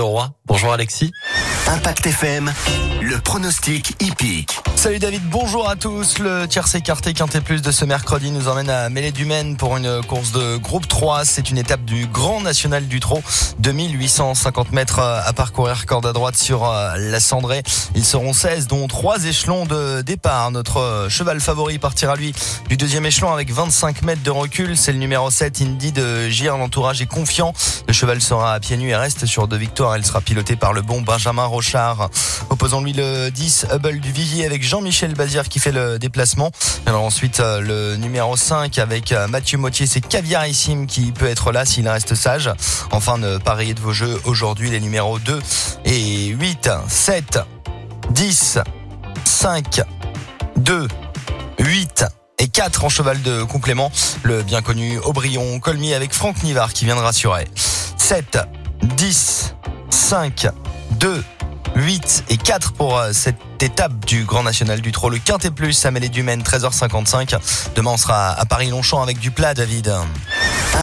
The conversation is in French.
de Roy. Bonjour Alexis. Impact FM, le pronostic hippique. Salut David, bonjour à tous. Le tiercé écarté Quintet Plus de ce mercredi nous emmène à Mêlée-du-Maine pour une course de groupe 3. C'est une étape du Grand National du Trot. 2850 mètres à parcourir, corde à droite sur la cendrée. Ils seront 16, dont 3 échelons de départ. Notre cheval favori partira lui du deuxième échelon avec 25 mètres de recul. C'est le numéro 7, Indy de Gire. L'entourage est confiant. Le cheval sera à pieds nus et reste sur 2 victoires. Elle sera pilotée par le bon Benjamin Rochard. Opposons-lui le 10, Hubble du Vivier avec Jean-Michel Bazir qui fait le déplacement. Alors ensuite le numéro 5 avec Mathieu Mottier, c'est Caviarissime qui peut être là s'il reste sage. Enfin ne pariez de vos jeux aujourd'hui les numéros 2 et 8, 7, 10, 5, 2, 8 et 4 en cheval de complément. Le bien connu Aubryon Colmy avec Franck Nivard qui vient de rassurer. 7, 10, 5, 2, 8 et 4 pour cette étape du Grand National du Trot. Le Quintet Plus à Mêlée-du-Maine, 13h55. Demain on sera à Paris-Longchamp avec du plat, David.